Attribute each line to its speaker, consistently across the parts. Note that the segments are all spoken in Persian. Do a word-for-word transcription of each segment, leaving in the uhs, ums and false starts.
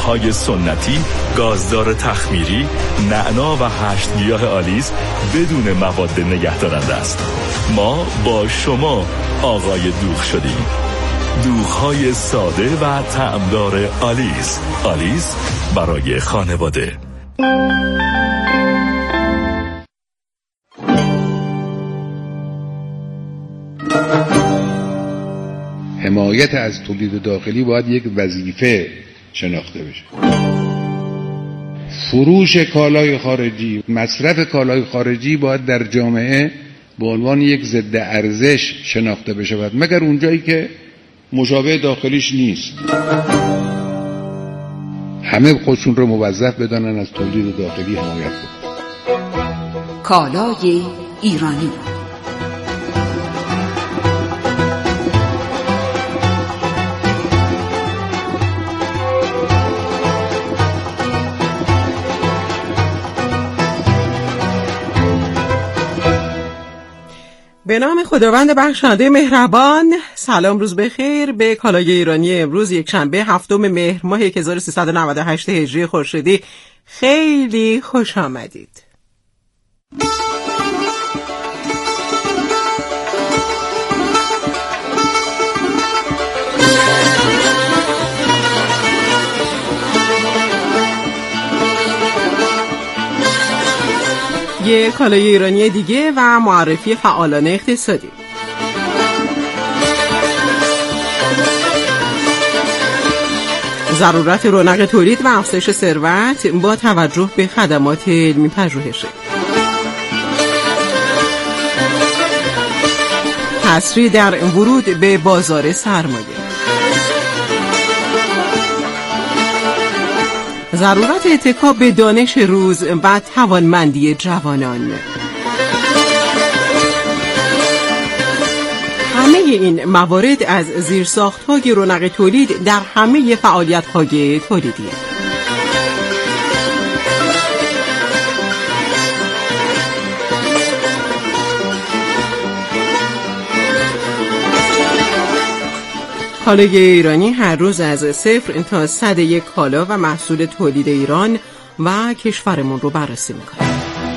Speaker 1: های سنتی، گازدار تخمیری، نعنا و هشت گیاه آلیس بدون مواد نگهدارنده است. ما با شما آقای دوغ شدیم. دوغ‌های ساده و طعمدار آلیس. آلیس برای خانواده.
Speaker 2: حمایت از تولید داخلی باید یک وظیفه شناخته بشه. فروش کالای خارجی، مصرف کالای خارجی باید در جامعه به عنوان یک ضد ارزش شناخته بشه، مگر اونجایی که مشابه داخلیش نیست. همه خودشون رو موظف بدانن از تولید داخلی حمایت کنن.
Speaker 3: کالای ایرانی.
Speaker 4: به نام خداوند بخشنده مهربان. سلام، روز بخیر. به کالای ایرانی امروز یک شنبه هفتم مهر ماه هزار و سیصد و نود و هشت هجری خورشیدی خیلی خوش آمدید. یک کالای ایرانی دیگه و معرفی فعالان اقتصادی. ضرورت رونق تولید و افزایش ثروت با توجه به خدمات علمی پژوهشی. تسریع در ورود به بازار سرمایه. ضرورت اتکا به دانش روز و توانمندی جوانان. همه این موارد از زیرساخت‌های رونق تولید در همه فعالیت‌های تولیدی. کالای ایرانی هر روز از صفر تا صد یک کالا و محصول تولید ایران و کشورمون رو بررسی میکنه.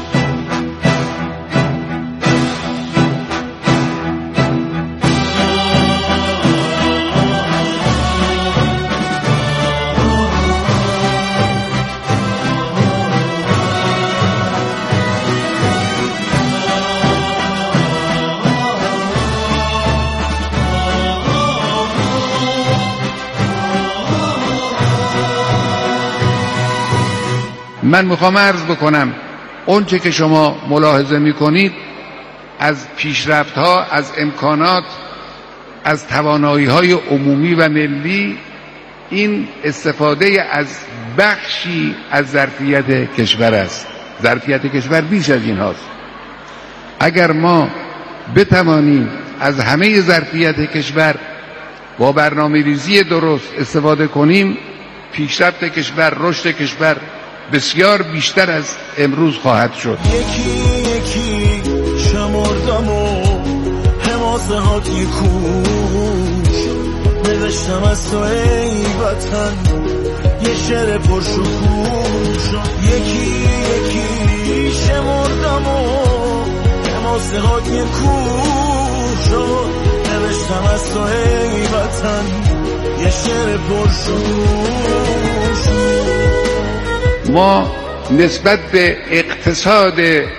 Speaker 2: من میخوام عرض بکنم اون چه که شما ملاحظه میکنید از پیشرفت ها، از امکانات، از توانایی های عمومی و ملی، این استفاده از بخشی از ظرفیت کشور است. ظرفیت کشور بیش از این هاست. اگر ما بتوانیم از همه ظرفیت کشور با برنامه ریزی درست استفاده کنیم، پیشرفت کشور، رشد کشور بسیار بیشتر از امروز خواهد شد.
Speaker 5: یکی یکی شمردم و حماسه هات یکوش نوشتم از تو ای وطن یه شعر پرشکوش. یکی یکی شمردم و حماسه هات یکوش نوشتم از تو ای وطن یه شعر پرشکوش.
Speaker 2: ما نسبت به اقتصاد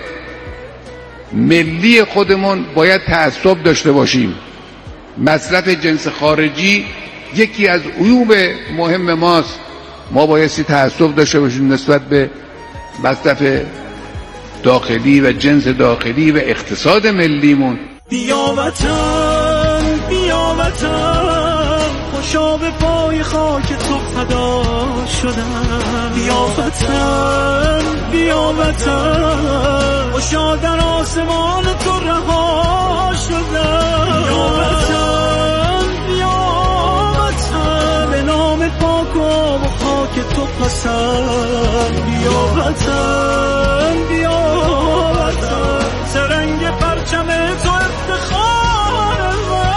Speaker 2: ملی خودمون باید تعصب داشته باشیم. مصرف جنس خارجی یکی از عیوب مهم ماست. ما بایستی تعصب داشته باشیم نسبت به مصرف داخلی و جنس داخلی و اقتصاد ملیمون.
Speaker 5: بیا وطن بیا وطن خوشا به پای خاک تو فدا شدم. بیا وطن بیا وطن خوشا در آسمان تو رها شدم. بیا وطن بیا وطن به نام پاک و خاک تو پسند. بیا وطن بیا وطن سرنگ پرچم تو افتخار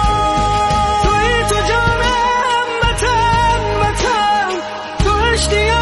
Speaker 5: من. توی تو جانم وطن وطن تو اشتیاق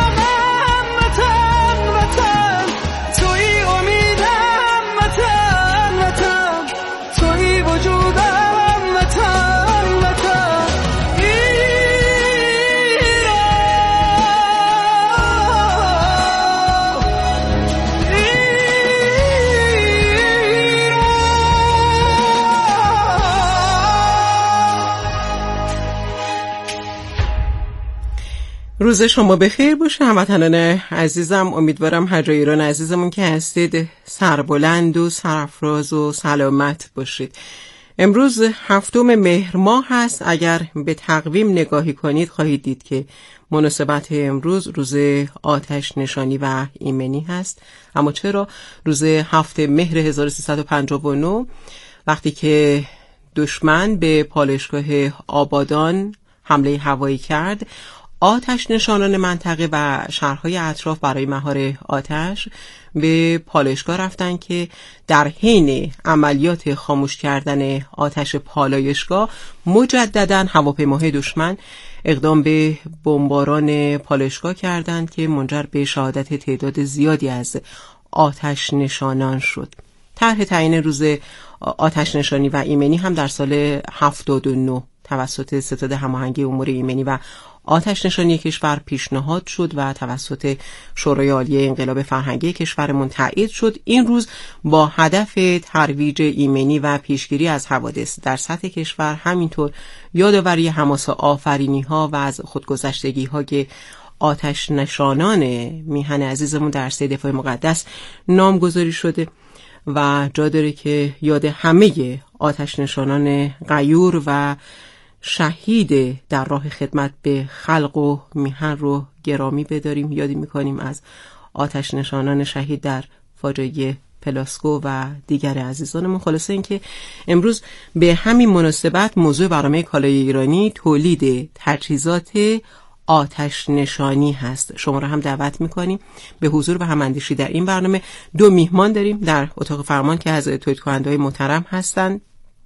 Speaker 4: روز شما بخیر باشه هموطنان عزیزم. امیدوارم هر جای ایران عزیزمون که هستید سربلند و سرافراز و سلامت باشید. امروز هفتم مهر ماه هست. اگر به تقویم نگاهی کنید خواهید دید که مناسبت امروز روز آتش نشانی و ایمنی هست. اما چرا؟ روز هفتم مهر هزار و سیصد و پنجاه و نه وقتی که دشمن به پالایشگاه آبادان حمله هوایی کرد، آتش نشانان منطقه و شهرهای اطراف برای مهار آتش به پالایشگاه رفتن که در حین عملیات خاموش کردن آتش پالایشگاه مجددا هواپیماهای دشمن اقدام به بمباران پالایشگاه کردند که منجر به شهادت تعداد زیادی از آتش نشانان شد. طرح تعیین روز آتش نشانی و ایمنی هم در سال هفتاد و نه توسط ستاد هماهنگی امور ایمنی و آتش نشانی کشور پیشنهاد شد و توسط شورای عالی انقلاب فرهنگی کشورمون تایید شد. این روز با هدف ترویج ایمنی و پیشگیری از حوادث در سطح کشور، همینطور یادآوری حماسه آفرینی ها و از خودگذشتگی های آتش نشانان میهن عزیزمون در سه دفاع مقدس نامگذاری شده و جا داره که یاد همه آتش نشانان غیور و شهید در راه خدمت به خلق و میهن رو گرامی بداریم. یادی میکنیم از آتش نشانان شهید در فاجعه پلاسکو و دیگر عزیزانمون. خلاصه این که امروز به همین مناسبت موضوع برنامه کالای ایرانی تولید تجهیزات آتش نشانی هست. شما را هم دعوت میکنیم به حضور و هماندیشی در این برنامه. دو میهمان داریم در اتاق فرمان که از تولید کننده‌های محترم هستند،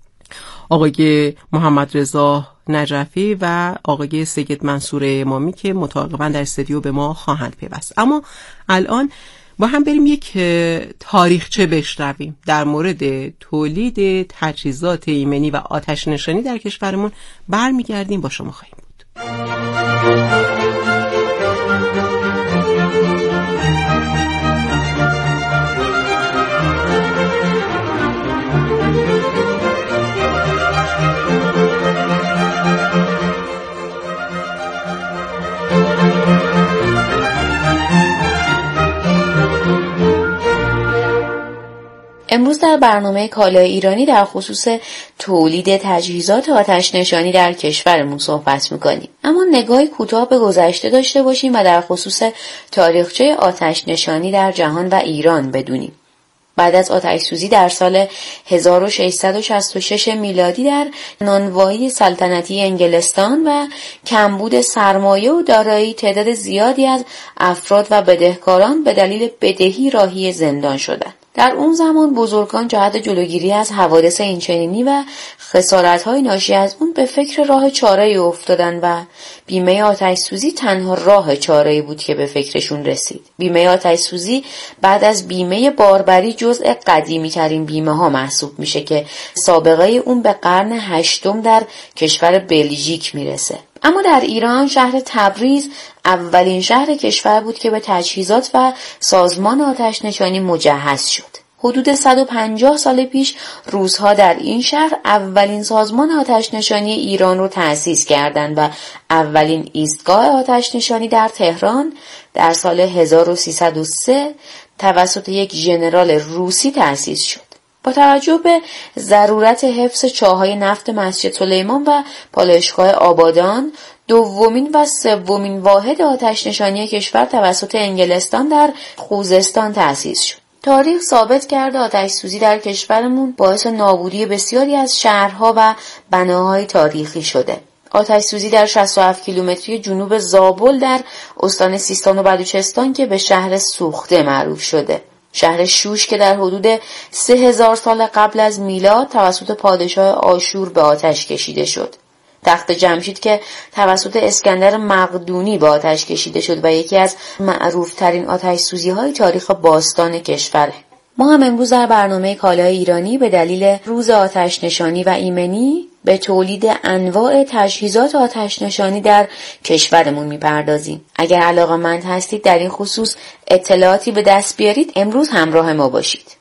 Speaker 4: آقای محمد رضا نجفی و آقای سید منصور امامی که متعاقباً در استودیو به ما خواهند پیوست. اما الان با هم بریم یک تاریخچه بشنویم در مورد تولید تجهیزات ایمنی و آتش نشانی در کشورمون. برمیگردیم با شما خواهیم بود.
Speaker 6: امروز در برنامه کالای ایرانی در خصوص تولید تجهیزات آتش نشانی در کشورمون صحبت میکنیم. اما نگاهی کوتاه به گذشته داشته باشیم و در خصوص تاریخچه آتش نشانی در جهان و ایران بدونیم. بعد از آتش سوزی در سال هزار و ششصد و شصت و شش میلادی در نانوایی سلطنتی انگلستان و کمبود سرمایه و دارایی، تعداد زیادی از افراد و بدهکاران به دلیل بدهی راهی زندان شدند. در اون زمان بزرگان جهت جلوگیری از حوادث اینچنینی و خسارت‌های ناشی از اون به فکر راه چاره‌ای افتادن و بیمه آتش سوزی تنها راه چاره‌ای بود که به فکرشون رسید. بیمه آتش سوزی بعد از بیمه باربری جزء قدیمی‌ترین بیمه‌ها محسوب میشه که سابقه اون به قرن هشتم در کشور بلژیک میرسه. اما در ایران شهر تبریز اولین شهر کشور بود که به تجهیزات و سازمان آتش نشانی مجهز شد. حدود صد و پنجاه سال پیش روس‌ها در این شهر اولین سازمان آتش نشانی ایران رو تأسیس کردند و اولین ایستگاه آتش نشانی در تهران در سال هزار و سیصد و سه توسط یک ژنرال روسی تأسیس شد. با توجه به ضرورت حفظ چاهای نفت مسجد سلیمان و پالایشگاه آبادان، دومین و سومین واحد آتش نشانی کشور توسط انگلستان در خوزستان تأسیس شد. تاریخ ثابت کرده آتش سوزی در کشورمون باعث نابودی بسیاری از شهرها و بناهای تاریخی شده. آتش سوزی در شصت و هفت کیلومتری جنوب زابل در استان سیستان و بلوچستان که به شهر سوخته معروف شده. شهر شوش که در حدود سه هزار سال قبل از میلاد توسط پادشاه آشور به آتش کشیده شد. تخت جمشید که توسط اسکندر مقدونی به آتش کشیده شد و یکی از معروفترین آتش سوزی های تاریخ باستان کشوره. ما هم امروز در برنامه کالای ایرانی به دلیل روز آتش نشانی و ایمنی به تولید انواع تجهیزات آتش نشانی در کشورمون میپردازیم. اگر علاقه‌مند هستید در این خصوص اطلاعاتی به دست بیارید، امروز همراه ما باشید.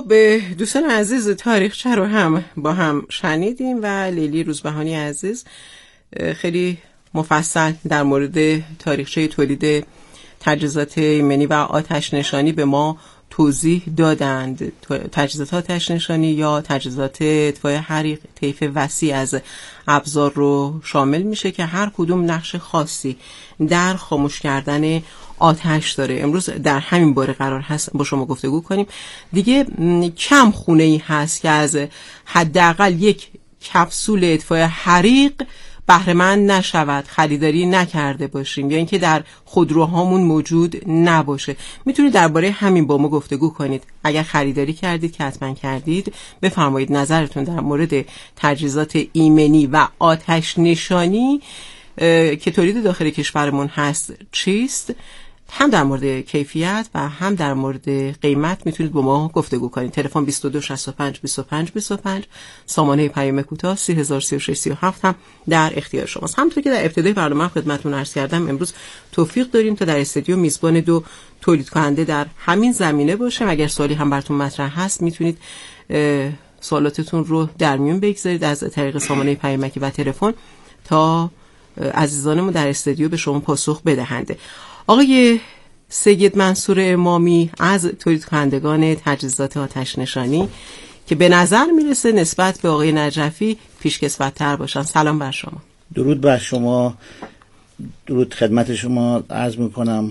Speaker 4: خب دوستان عزیز، تاریخچه رو هم با هم شنیدیم و لیلی روزبهانی عزیز خیلی مفصل در مورد تاریخچه تولید تجهیزات ایمنی و آتش نشانی به ما توضیح دادند. تجهیزات آتش نشانی یا تجهیزات اطفای حریق طیف وسیع از ابزار رو شامل میشه که هر کدوم نقش خاصی در خاموش کردن آتش داره. امروز در همین باره قرار هست با شما گفتگو کنیم. دیگه کم خونه ای هست که از حداقل یک کپسول اطفای حریق بهره مند نشود، خریداری نکرده باشیم یا اینکه در خودروهامون موجود نباشه. میتونید درباره همین با ما گفتگو کنید. اگر خریداری کردید که حتما کردید، بفرمایید نظرتون در مورد تجهیزات ایمنی و آتش نشانی که تولید داخل کشورمون هست چیست. هم در مورد کیفیت و هم در مورد قیمت میتونید با ما گفتگو کنید. تلفن بیست و دو شصت و پنج بیست و پنج بیست و پنج، سامانه پیام کوتاه سی هزار و سی و شش سی و هفت هم در اختیار شماست. همونطور که در ابتدای برنامه خدمتتون عرض کردم، امروز توفیق داریم تا در استودیو میزبان دو تولید کننده در همین زمینه باشیم. اگر سوالی هم براتون مطرح هست میتونید سوالاتتون رو در میون بگذارید از طریق سامانه پیامکی و تلفن تا عزیزانمون در استودیو به شما پاسخ بدهند. آقای سید منصور امامی از تولید کنندگان تجهیزات آتش نشانی که به نظر میرسه نسبت به آقای نجفی پیشکسوت‌تر باشن، سلام بر شما.
Speaker 7: درود بر شما، درود خدمت شما عرض میکنم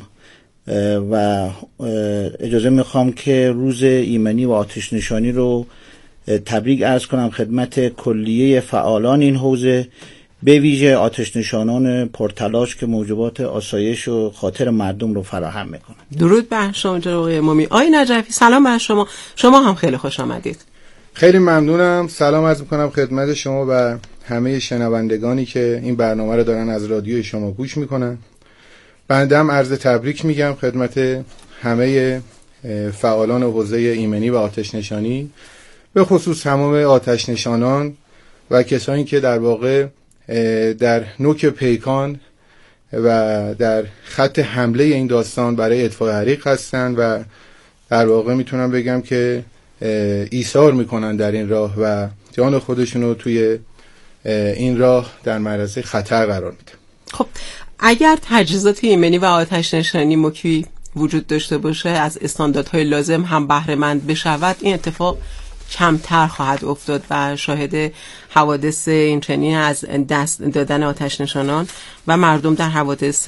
Speaker 7: و اجازه میخوام که روز ایمنی و آتش نشانی رو تبریک عرض کنم خدمت کلیه فعالان این حوزه، به ویژه آتش نشانان پرتلاش که موجبات آسایش و خاطر مردم رو فراهم میکنن. درود
Speaker 4: بر شما جناب آقای امامی. آقای نجفی سلام بر شما، شما هم خیلی خوش آمدید.
Speaker 8: خیلی ممنونم، سلام عرض میکنم خدمت شما و همه شنوندگانی که این برنامه رو دارن از رادیوی شما گوش میکنن. بنده هم عرض تبریک میگم خدمت همه فعالان حوزه ایمنی و آتش نشانی، به خصوص تمام آتش نشانان و کسانی که در واقع در نوک پیکان و در خط حمله این داستان برای اطفای حریق هستند و در واقع میتونم بگم که ایثار میکنن در این راه و جان خودشون رو توی این راه در معرض خطر قرار میدن.
Speaker 4: خب اگر تجهیزات ایمنی و آتش نشانی مکی وجود داشته باشه، از استانداردهای لازم هم بهره مند بشود، این اتفاق کمتر خواهد افتاد و شاهد حوادث این چنین از دست دادن آتش نشانان و مردم در حوادث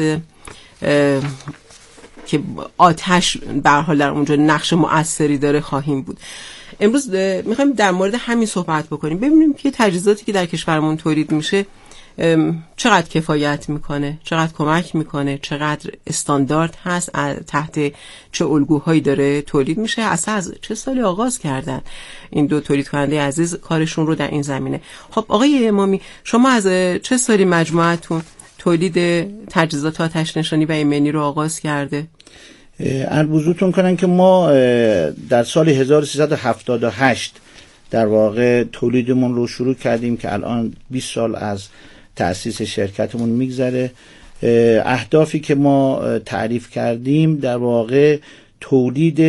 Speaker 4: که آتش به هر حال در اونجا نقش مؤثری داره خواهیم بود. امروز میخوایم در مورد همین صحبت بکنیم، ببینیم که تجهیزاتی که در کشورمون تولید میشه چقدر کفایت میکنه، چقدر کمک میکنه، چقدر استاندارد هست، تحت چه الگوهایی داره تولید میشه، اصلا از چه سالی آغاز کردن این دو تولید کننده عزیز کارشون رو در این زمینه. خب آقای امامی، شما از چه سالی مجموعتون تولید تجهیزات آتش نشانی و ایمنی رو آغاز کرده؟
Speaker 7: عرضتون کنم که ما در سال هزار و سیصد و هفتاد و هشت در واقع تولیدمون رو شروع کردیم که الان بیست سال از تأسیس شرکتمون میگذره. اهدافی که ما تعریف کردیم در واقع تولید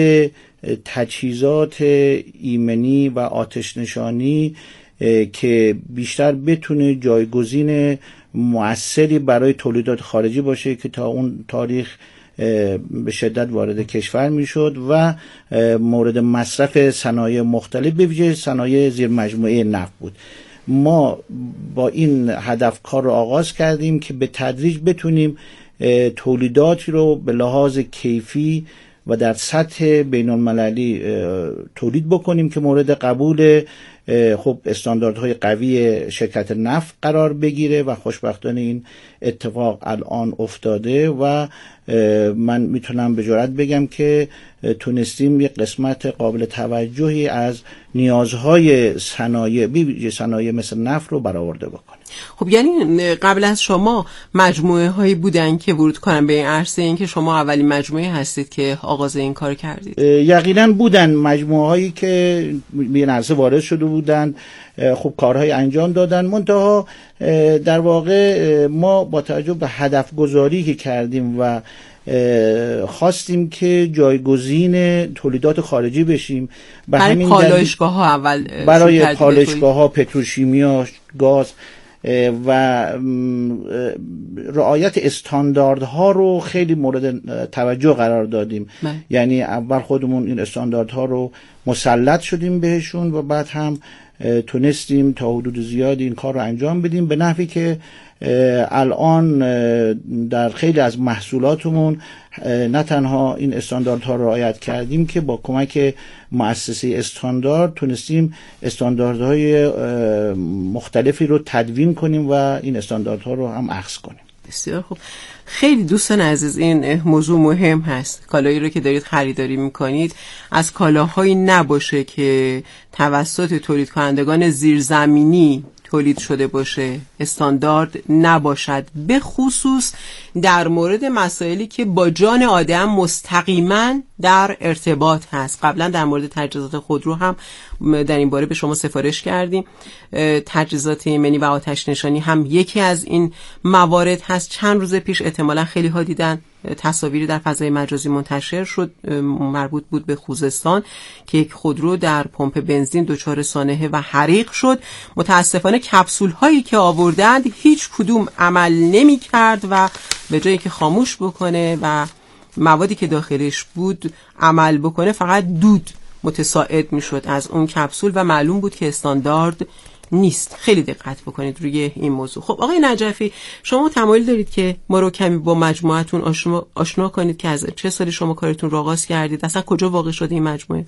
Speaker 7: تجهیزات ایمنی و آتش نشانی که بیشتر بتونه جایگزین مؤثری برای تولیدات خارجی باشه که تا اون تاریخ به شدت وارد کشور میشد و مورد مصرف صنایع مختلف به ویژه صنایع زیر مجموعه نفت بود. ما با این هدف کار رو آغاز کردیم که به تدریج بتونیم تولیداتی رو به لحاظ کیفی و در سطح بین المللی تولید بکنیم که مورد قبول خب استانداردهای قوی شرکت نفت قرار بگیره و خوشبختانه این اتفاق الان افتاده و من میتونم به جرئت بگم که تونستیم یک قسمت قابل توجهی از نیازهای صنایع بی صنایع مثل نفت رو برآورده بکنیم.
Speaker 4: خب یعنی قبل از شما مجموعه هایی بودن که ورود کنن به این عرصه، این که شما اولین مجموعه هستید که آغاز این کار کردید؟
Speaker 7: یقینا بودن مجموعه هایی که به این عرصه وارد شده بودن، خب کارهای انجام دادن، منتها در واقع ما با توجه به هدف گذاری که کردیم و خواستیم که جایگزین تولیدات خارجی بشیم.
Speaker 4: برای پالایشگاه ها اول
Speaker 7: برای پالایشگاه ها، پتروشیمیا، گاز و رعایت استانداردها رو خیلی مورد توجه قرار دادیم. من. یعنی اول خودمون این استانداردها رو مسلط شدیم بهشون و بعد هم تونستیم تا حدود زیادی این کار رو انجام بدیم، به نحوی که الان در خیلی از محصولاتمون نه تنها این استانداردها رو رعایت کردیم که با کمک مؤسسه استاندارد تونستیم استانداردهای مختلفی رو تدوین کنیم و این استانداردها رو هم اخذ کنیم.
Speaker 4: بسیار خوب. خیلی دوستان عزیز، این موضوع مهم هست. کالایی رو که دارید خریداری میکنید از کالاهایی نباشه که توسط تولید کنندگان زیرزمینی تولید شده باشه، استاندارد نباشد، به خصوص در مورد مسائلی که با جان آدم مستقیما در ارتباط هست. قبلا در مورد تجهیزات خودرو هم در این باره به شما سفارش کردیم. تجهیزات ایمنی و آتش نشانی هم یکی از این موارد هست. چند روز پیش احتمالا خیلی ها دیدن تصاویری در فضای مجازی منتشر شد، مربوط بود به خوزستان که یک خودرو در پمپ بنزین دچار سانحه و حریق شد. متاسفانه کپسول هایی که آوردند هیچ کدوم عمل نمی کرد و به جایی که خاموش بکنه و موادی که داخلش بود عمل بکنه، فقط دود متصاعد می شد از اون کپسول و معلوم بود که استاندارد نیست. خیلی دقت بکنید روی این موضوع. خب آقای نجفی، شما تمایل دارید که ما رو کمی با مجموعتون آشنا, آشنا کنید که از چه سالی شما کارتون رو آغاز کردید؟ اصلا کجا واقع شده این مجموعه؟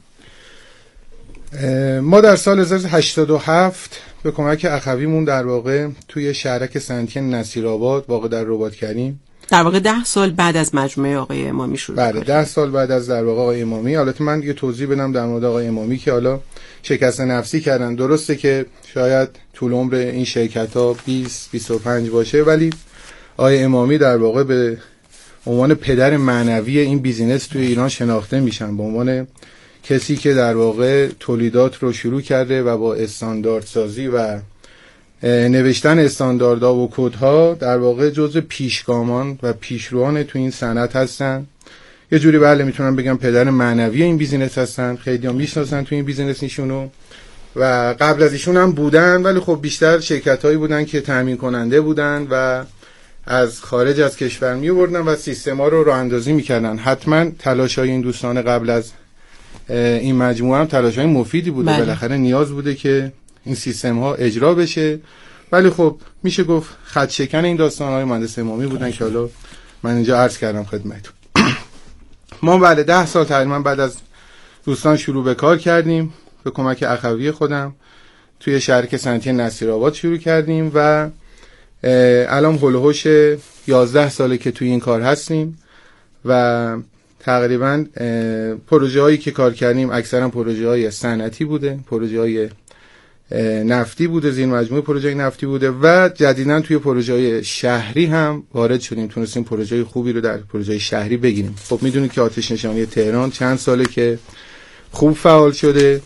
Speaker 8: ما در سال هزار و سیصد و هشتاد و هفت به کمک اخویمون در واقع توی شهرک صنعتی نصیرآباد واقع در رباط کریم.
Speaker 4: در واقع ده سال بعد از مجموعه آقای امامی شروع
Speaker 8: کرد. بله، ده سال بعد از در واقع آقای امامی. حالا من یه توضیح بدم در مورد آقای امامی که حالا شکست نفسی کردن. درسته که شاید طول عمر این شرکت‌ها بیست بیست و پنج باشه، ولی آقای امامی در واقع به عنوان پدر معنوی این بیزینس توی ایران شناخته میشن، به عنوان کسی که در واقع تولیدات رو شروع کرده و با استانداردسازی و نوشتن استانداردها و کدها در واقع جزء پیشگامان و پیشروان تو این صنعت هستن. یه جوری بله میتونم بگم پدر معنوی این بیزینس هستن. خیلی ها میشناسن تو این بیزینس ایشونو و قبل از ایشون هم بودن، ولی خب بیشتر شرکت هایی بودن که تامین کننده بودن و از خارج از کشور می آوردن و سیستم ها رو راه اندازی میکردن. حتما تلاش های این دوستان قبل از این مجموعه هم تلاش های مفیدی بوده، بالاخره نیاز بوده که این سیستم ها اجرا بشه، ولی خب میشه گفت خط شکن این داستان های مهندس امامی بودن که حالا من اینجا عرض کردم خدمتتون. ما بعد ده سال تقریبا بعد از دوستان شروع به کار کردیم، به کمک اخوی خودم توی شهرک صنعتی نصیرآباد شروع کردیم و الان هولوش یازده ساله که توی این کار هستیم و تقریبا پروژه هایی که کار کردیم اکثرا پروژه های صنعتی بوده، پروژه های نفتی بوده، زیر مجموعه پروژه نفتی بوده و جدیداً توی پروژه های شهری هم وارد شدیم، تونستیم پروژه خوبی رو در پروژه شهری بگیریم. خب میدونید که آتش نشانی تهران چند ساله که خوب فعال شده،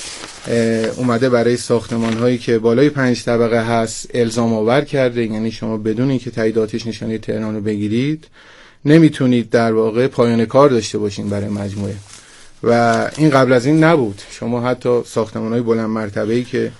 Speaker 8: اومده برای ساختمان هایی که بالای پنج طبقه هست الزام آور کرده، یعنی شما بدون اینکه تایید آتش نشانی تهران رو بگیرید نمیتونید در واقع پایان کار داشته باشین برای مجموعه و این قبل از این نبود. شما حتی ساختمان‌های بلند مرتبه‌ای که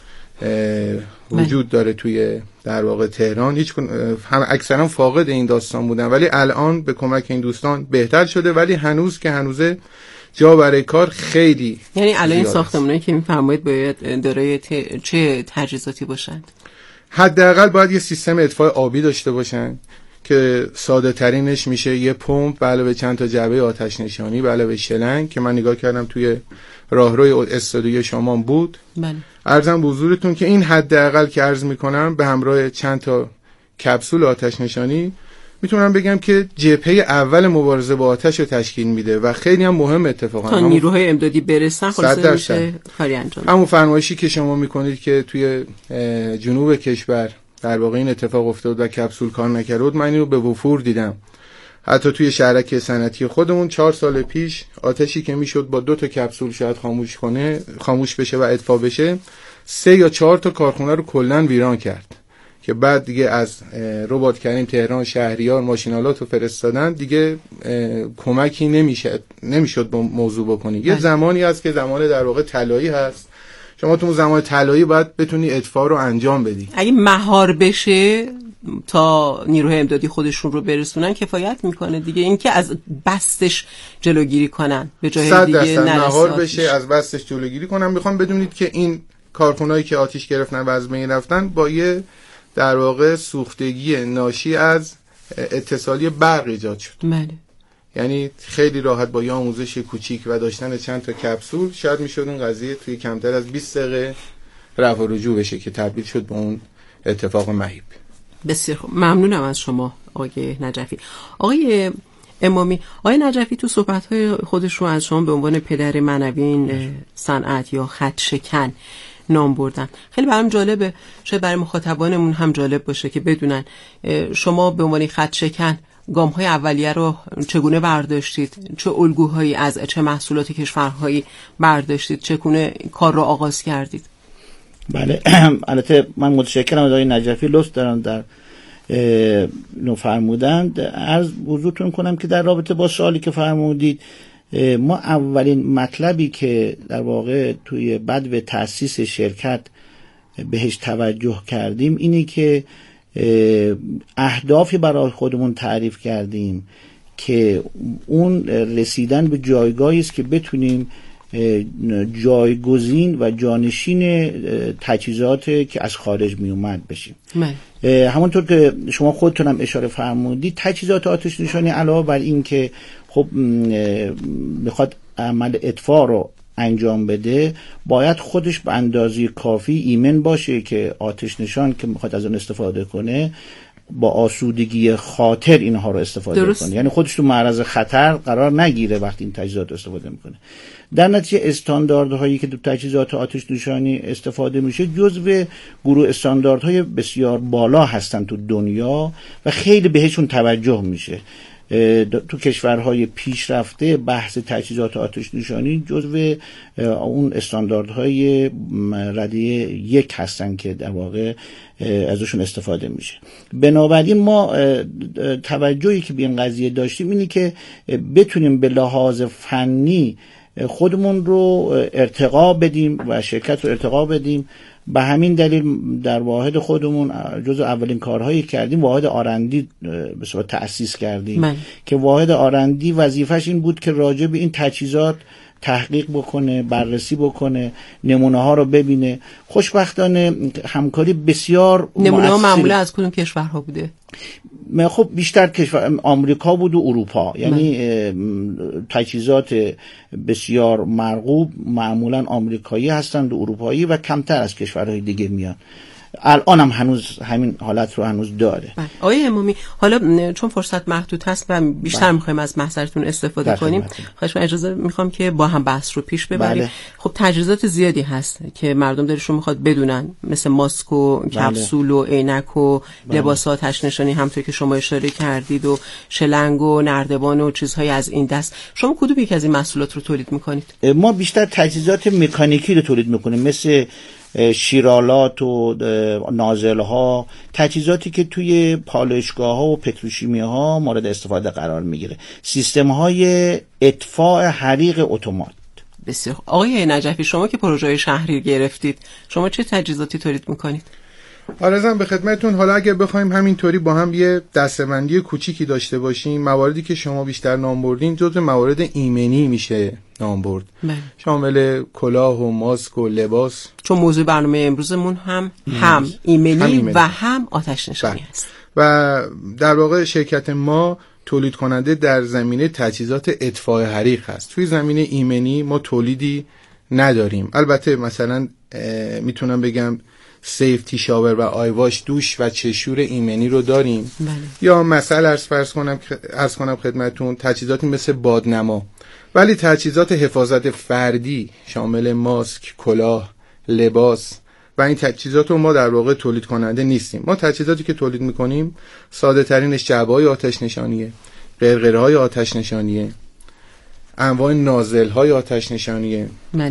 Speaker 8: وجود داره توی در واقع تهران هیچ هم اکثرا فاقد این داستان بودن، ولی الان به کمک این دوستان بهتر شده، ولی هنوز که هنوزه جا برای کار خیلی.
Speaker 4: یعنی الان این ساختمانایی که می‌فرمایید باید دارای ت... چه تجهیزاتی باشند؟
Speaker 8: حداقل باید یه سیستم اطفاء آبی داشته باشن که ساده ترینش میشه یه پمپ به علاوه چند تا جعبه آتش نشانی به علاوه شلنگ که من نگاه کردم توی راهروی استودیوی شامان بود.
Speaker 4: بله.
Speaker 8: عرضم به حضورتون که این حداقل که عرض میکنم به همراه چند تا کپسول آتش نشانی میتونم بگم که جبهه اول مبارزه با آتش رو تشکیل میده و خیلی هم مهم اتفاقا
Speaker 4: تا نیروهای امدادی برسن خلاصه میشه کاری انجام.
Speaker 8: همون فرمایشی که شما میکنید که توی جنوب کشور در واقع این اتفاق افتاد و کپسول کار نکرد، من اینو به وفور دیدم. حتی توی شهرک صنعتی خودمون چهار سال پیش آتشی که میشد با دو تا کپسول شاید خاموش کنه خاموش بشه و اطفاء بشه، سه یا چهار تا کارخونه رو کلا ویران کرد که بعد دیگه از رباط کریم تهران شهریار ماشینالات رو فرستادن، دیگه کمکی نمیشه نمیشد با موضوع بکنی. یه زمانی هست که زمان در واقع طلایی هست، شما تو زمان طلایی باید بتونی اطفاء رو انجام بدی.
Speaker 4: اگه مهار بشه تا نیروهای امدادی خودشون رو برسونن کفایت میکنه دیگه. اینکه از بستش جلوگیری کنن به جای دیگه نرسه،
Speaker 8: مهار بشه از بستش جلوگیری کنن. میخوام بدونید که این کارخونهایی که آتش گرفتن و از بین رفتن با یه در واقع سوختگی ناشی از اتصالی برق ایجاد شد.
Speaker 4: بله.
Speaker 8: یعنی خیلی راحت با یه آموزش کوچیک و داشتن چند تا کپسول شاید میشد این قضیه توی کمتر از بیست دقیقه رفع و رجوع بشه که تبدیل شد به اون اتفاق مهیب.
Speaker 4: بسیار خوب، ممنونم از شما آقای نجفی. آقای امامی، آقای نجفی تو صحبت‌های خودش رو از شما به عنوان پدر معنوی این صنعت یا خط شکن نام بردن. خیلی برام جالبه، شاید برای مخاطبانمون هم جالب باشه که بدونن شما به عنوان خط شکن گام‌های اولیه رو چگونه برداشتید، چه الگوهایی از چه محصولات کشورهایی برداشتید، چگونه کار رو آغاز کردید؟
Speaker 7: بله، البته من متشکرم از آقای نجفی، لطف دارن در نو فرمودند. عرض حضورتون کنم که در رابطه با سوالی که فرمودید، ما اولین مطلبی که در واقع توی بدو تأسیس شرکت بهش توجه کردیم اینی که اهدافی برای خودمون تعریف کردیم که اون رسیدن به جایگاهی است که بتونیم جایگزین و جانشین تجهیزات که از خارج می اومد بشیم. همونطور که شما خودتونم اشاره فرمودید، تجهیزات آتش نشانی علاوه بر این که خب میخواد عمل اطفاء رو انجام بده، باید خودش به اندازه کافی ایمن باشه که آتش نشان که میخواد از اون استفاده کنه با آسودگی خاطر اینها رو استفاده درست. کنه، یعنی خودش تو معرض خطر قرار نگیره وقتی این تجهیزات استفاده میکنه. در نتیجه استانداردهایی که تو تجهیزات آتش نشانی استفاده میشه جزو گروه استانداردهای بسیار بالا هستن تو دنیا و خیلی بهشون توجه میشه. تو کشورهای پیشرفته بحث تجهیزات آتش نشانی جزو اون استانداردهای رده یک هستن که در واقع ازشون استفاده میشه. بنابراین ما توجهی که به این قضیه داشتیم اینی که بتونیم به لحاظ فنی خودمون رو ارتقا بدیم و شرکت رو ارتقا بدیم. به همین دلیل در واحد خودمون جزو اولین کارهایی کردیم واحد آرندی به صورت تأسیس کردیم من. که واحد آرندی وظیفش این بود که راجع به این تجهیزات تحقیق بکنه، بررسی بکنه، نمونه ها رو ببینه. خوشبختانه همکاری بسیار
Speaker 4: نمونه ها معمولا از کدوم کشورها بوده؟
Speaker 7: خب بیشتر کشور آمریکا بود و اروپا، یعنی تجهیزات بسیار مرغوب معمولا آمریکایی هستند و اروپایی و کمتر از کشورهای دیگه میان. الان هم هنوز همین حالت رو هنوز داره.
Speaker 4: آقای امامی، حالا چون فرصت محدود هست و بیشتر میخوایم از محضرتون استفاده کنیم، خواهش من اجازه میخوام که با هم بحث رو پیش ببریم. بله. خب تجهیزات زیادی هست که مردم دلشون میخواد بدونن، مثل ماسک و بله. کپسول و عینک و بله. لباس آتش نشانی همونطور که شما اشاره کردید و شلنگ و نردبان و چیزهای از این دست. شما کدوم یک از این محصولات رو تولید میکنید؟ ما
Speaker 7: بیشتر تجهیزات مکانیکی رو تولید میکنیم، مثل شیرالات و نازل ها، تجهیزاتی که توی پالایشگاه ها و پتروشیمی ها مورد استفاده قرار میگیره، سیستم های اطفاء حریق اتومات.
Speaker 4: بسیار. آقای نجفی، شما که پروژه شهری گرفتید، شما چه تجهیزاتی تولید میکنید؟
Speaker 8: عرضم به خدمتتون، حالا اگه بخوایم همینطوری با هم یه دسته‌بندی کوچیکی داشته باشیم، مواردی که شما بیشتر نام بردین جزو موارد ایمنی میشه نام برد، شامل کلاه و ماسک و لباس،
Speaker 4: چون موضوع برنامه امروزمون هم هم ایمنی, هم ایمنی. و هم آتش نشانی است.
Speaker 8: و در واقع شرکت ما تولید کننده در زمینه تجهیزات اطفاء حریق هست. توی زمینه ایمنی ما تولیدی نداریم. البته مثلا میتونم بگم سیفتی شاور و آیواش دوش و چشور ایمنی رو داریم. بله. یا مثلا عرض فرض کنم عرض کنم خدمتتون تجهیزاتی مثل بادنما، ولی تجهیزات حفاظت فردی شامل ماسک، کلاه، لباس و این تجهیزات رو ما در واقع تولید کننده نیستیم. ما تجهیزاتی که تولید میکنیم ساده ترینش جعبه‌های آتش نشانیه، قرقره‌های آتش نشانیه، انواع نازل‌های آتش نشانیه.
Speaker 4: بله.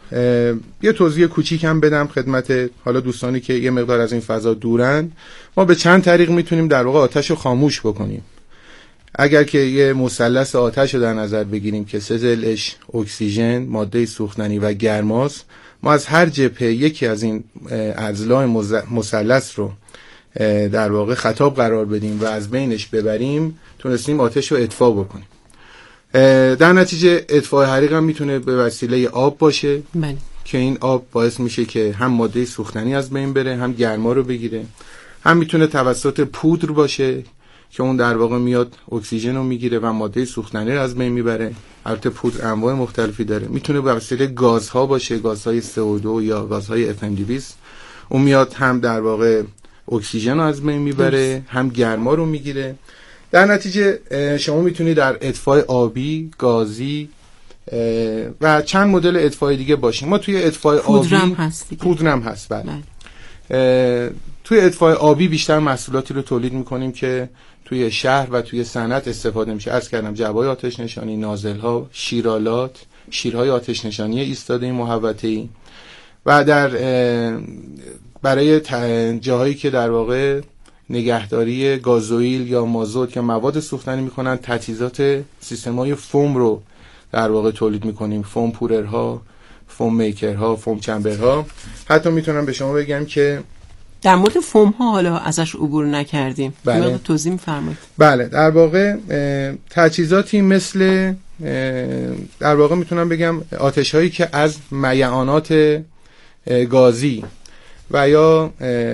Speaker 8: یه توضیح کوچیک هم بدم خدمت حالا دوستانی که یه مقدار از این فضا دورن. ما به چند طریق میتونیم در واقع آتش رو خاموش بکنیم. اگر که یه مثلث آتش رو در نظر بگیریم که سه ضلعش اکسیژن، ماده سوختنی و گرماست، ما از هر جبهه یکی از این اضلاع مثلث رو در واقع خطاب قرار بدیم و از بینش ببریم، تونستیم آتش رو اطفاء بکنیم. در نتیجه اطفاء حریق هم میتونه به وسیله آب باشه من. که این آب باعث میشه که هم ماده سوختنی از بین بره، هم گرما رو بگیره. هم میتونه توسط پودر باشه که اون در واقع میاد اکسیژن رو میگیره و ماده سوختنی رو از بین میبره. البته پودر انواع مختلفی داره. میتونه به وسیله گازها باشه، گازهای سی او دو یا گازهای اف ام دویست. اون میاد هم در واقع اکسیژن رو از بین میبره، هم گرما رو میگیره. در نتیجه شما میتونید در اطفاء آبی، گازی و چند مدل اطفاء دیگه باشیم. ما توی اطفاء آبی
Speaker 4: پودرم هست دیگه.
Speaker 8: پودرم هست بله. توی اطفاء آبی بیشتر محصولاتی رو تولید میکنیم که توی شهر و توی صنعت استفاده میشه. عرض کردم جوای آتش نشانی، نازل‌ها، شیرالات، شیرهای آتش نشانی ایستاده محوطه‌ای و در برای جاهایی که در واقع نگهداری گازوئیل یا مازوت یا مواد سوختنی میکنن، تجهیزات سیستم‌های فوم رو در واقع تولید میکنیم. فوم پوررها، فوم میکرها، فوم چمبرها. حتی میتونم به شما بگم که
Speaker 4: در مورد فوم ها حالا ازش عبور نکردیم.
Speaker 8: بله.
Speaker 4: توضیح می‌فرمایید.
Speaker 8: بله، در واقع تجهیزاتی مثل در واقع میتونم بگم آتش هایی که از میعانات گازی و یا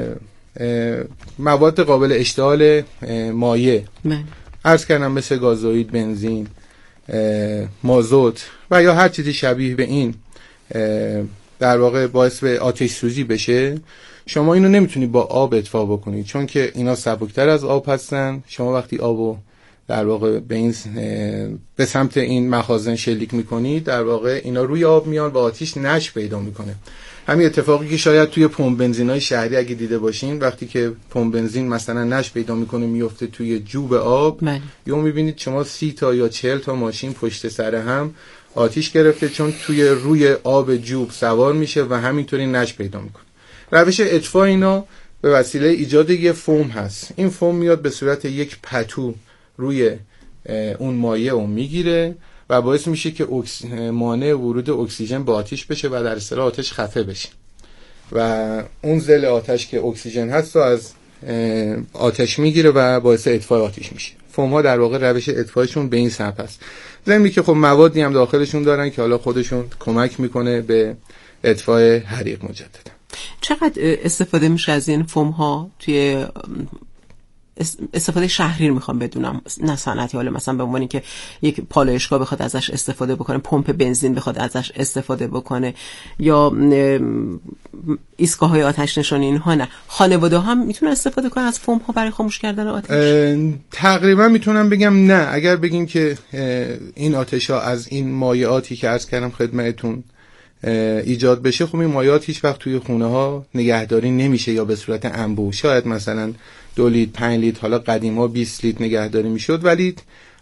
Speaker 8: مواد قابل اشتعال مایع عرض کردم مثل گازوئیل، بنزین، مازوت و یا هر چیزی شبیه به این در واقع باعث به آتش سوزی بشه، شما اینو نمیتونید با آب اطفاء بکنید چون که اینا سبکتر از آب هستن. شما وقتی آبو در واقع به این به سمت این مخازن شلیک میکنید، در واقع اینا روی آب میان و آتش نشت پیدا میکنه. همین اتفاقی که شاید توی پمپ بنزینای شهری اگه دیده باشین، وقتی که پمپ بنزین مثلا نشت پیدا میکنه میفته توی جوب آب، یا میبینید شما سی تا یا چهل تا ماشین پشت سر هم آتش گرفته چون توی روی آب جوب سوار میشه و همینطوری نشت پیدا میکنه. روش اطفاء اینا به وسیله ایجاد یه فوم هست. این فوم میاد به صورت یک پتو روی اون مایع رو میگیره و باعث میشه که اکس... مانع ورود اکسیژن به آتش بشه و در اصطلاح آتش خفه بشه و اون ضلع آتش که اکسیژن هست رو از آتش میگیره و باعث اطفاء آتش میشه. فوم ها در واقع روش اطفاءشون به این سمت هست. ضمن که خب موادی هم داخلشون دارن که حالا خودشون کمک میکنه به اطفاء حریق مجددا.
Speaker 4: چقدر استفاده میشه از این فوم ها توی استفاده شهری رو میخوام بدونم، نه صنعتی؟ حالا مثلا به عنوان که یک پالایشگاه بخواد ازش استفاده بکنه، پمپ بنزین بخواد ازش استفاده بکنه، یا ایستگاه‌های آتش نشانی، اینها نه. خانواده هم میتونن استفاده کنن از فوم ها برای خاموش کردن آتش؟
Speaker 8: تقریبا میتونم بگم نه. اگر بگیم که این آتش ها از این مایعاتی که عرض کردم خدمتتون ایجاد بشه، خب این مایعات هیچ وقت توی خونه ها نگهداری نمیشه یا به صورت انبوه. شاید مثلا دو لیتر، پنج لیتر، حالا قدیما بیست لیتر نگهداری میشد، ولی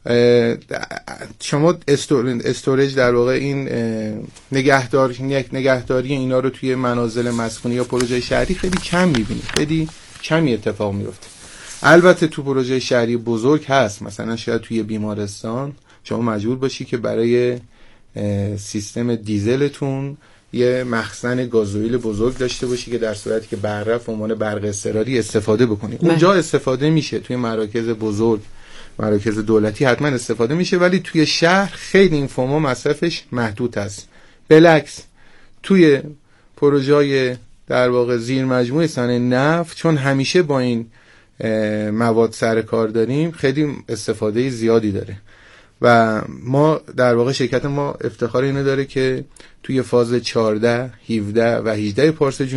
Speaker 8: شما استوریج در واقع این نگهدار نگهداری اینا رو توی منازل مسکونی یا پروژه شهری خیلی کم میبینید، خیلی کمی اتفاق میفته. البته تو پروژه شهری بزرگ هست، مثلا شاید توی بیمارستان شما مجبور باشی که برای سیستم دیزلتون یه مخزن گازوئیل بزرگ داشته باشی که در صورتی که برق رفت عنوان برق اضطراری استفاده بکنی. اونجا استفاده میشه، توی مراکز بزرگ، مراکز دولتی حتما استفاده میشه، ولی توی شهر خیلی این فوما مصرفش محدود است. بالعکس توی پروژه‌های در واقع زیر مجموعه صنایع نفت، چون همیشه با این مواد سر کار داریم، خیلی استفاده زیادی داره و ما در واقع شرکت ما افتخار اینو داره که توی فاز چهارده، هفده و هجده پارس